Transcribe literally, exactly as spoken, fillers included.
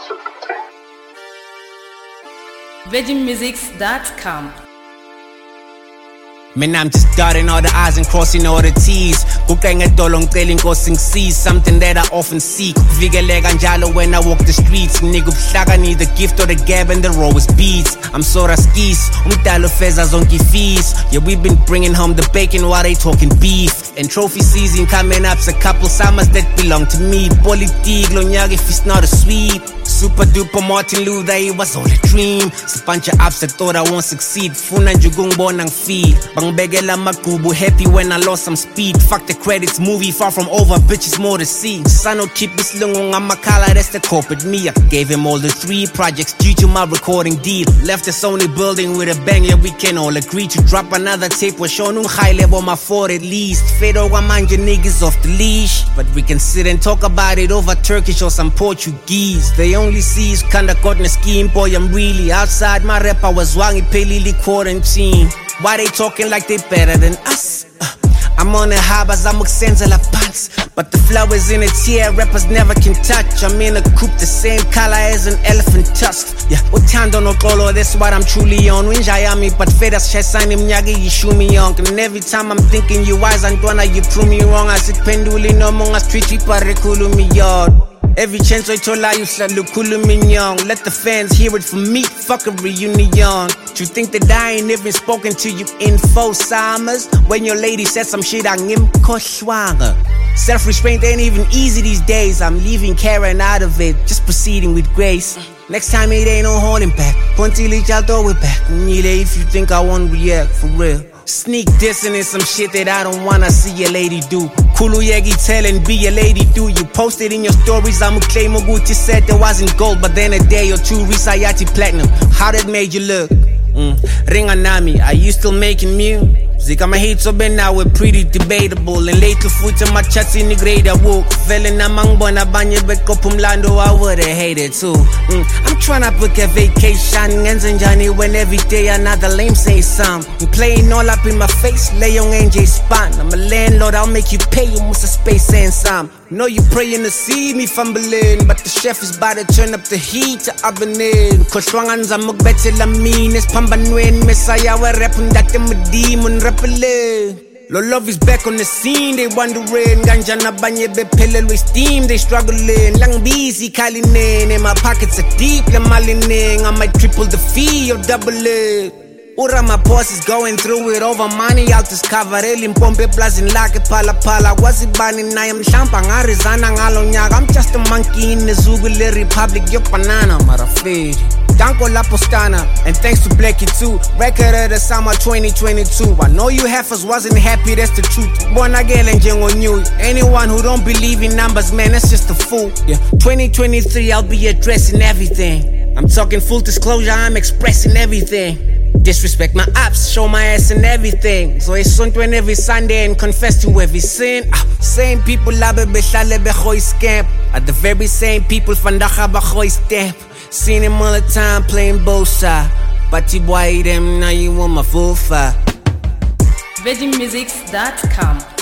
Veggie Musics dot com. Man, I'm just dotting all the I's and crossing all the T's. Kukenga dolong telling causing C's, something that I often seek. Vigelega njalo when I walk the streets. Nigga flaka need the gift or the gab and the row is beats. I'm sorta skis, umdalo feza zonki fees. Yeah, we've been bringing home the bacon while they talking beef. And trophy season coming up's a couple summers that belong to me. Politik lo nyaka if it's not a sweep. Super duper Martin Luther, it was all a dream. It's a bunch of ups that thought I won't succeed. Funa njugung bonang feed. Bang begela makubu, happy when I lost some speed. Fuck the credits, movie far from over, bitches more to see. Sano keep this lungung, I'm a kala, that's the corporate me. I gave him all the three projects due to my recording deal. Left the Sony building with a bang, yeah, we can all agree to drop another tape. We're showing high level, my four at least. Fedo Wamanja niggas off the leash. But we can sit and talk about it over Turkish or some Portuguese. They only see is kinda caught in a scheme, boy, I'm really outside my rep, I was wangi pelili quarantine. Why they talking like they better than us? Uh, I'm on a high, but I'm la pants. But the flowers in its here, rappers never can touch. I'm in a coupe, the same color as an elephant tusk. Yeah, utando no color, that's what I'm truly on. Winjayami, but fedas shasani mnyagi, you shoot me young. And every time I'm thinking you wise, Antoine, you prove me wrong. I said penduli no monga street, parekulu mi yard. Every chance I told you said look cool mignon. Let the fans hear it from me, fuck a reunion. You think that I ain't even spoken to you in four summers? When your lady said some shit, I ngim koshwanger. Self-restraint ain't even easy these days. I'm leaving Karen out of it, just proceeding with grace. Next time it ain't no holding back. Pontili y'all throw it back. If you think I won't react, for real. Sneak dissing is some shit that I don't wanna see your lady do. Kulu Yegi telling be a lady do. You posted in your stories, I'ma claim Oguti said there wasn't gold, but then a day or two Risayati platinum. How that made you look? Mm. Ringanami, are you still making music? I'm a hate so bad now, we're pretty debatable. And later foot in my chats in the grade I woke. Felling among bona banya back up umlando, I would've hated too. Mm. I'm tryna book a vacation, and Johnny when every day another lame say something. Playing all up in my face, lay on N J spot. I'm a landlord, I'll make you pay, you must have space and some. Know you praying to see me fumbling, but the chef is about to turn up the heat to oven in. Koshwanganza mugbetela mean, pambanwen messiah, we're rapping that them a demon rappelin'. Lo love is back on the scene, they wondering. Ganja na banye be pillar with steam, they struggling. Lang busy kalinin, and my pockets are deep, la malining. I might triple the fee or double it. Ura my boss is going through it over money out this cavarel in pompe plazin like pala pala. Was it banning I am champang arizana ngalonyag. I'm just a monkey in the Zugule Republic, yo banana marafiri. Danko La Postana, and thanks to Blackie too. Record of the summer twenty twenty-two. I know you heifers wasn't happy, that's the truth. Born again and on you. Anyone who don't believe in numbers, man, that's just a fool. Yeah, twenty twenty-three, I'll be addressing everything. I'm talking full disclosure, I'm expressing everything. Disrespect my ops, show my ass and everything. So it's something every Sunday and confess to every sin. Ah, same people labe behlale behoy scamp. Are the very same people fandacha bahoy step. Seen him all the time playing both sides. But you boy them now you want my full fire. Veggie Musics dot com.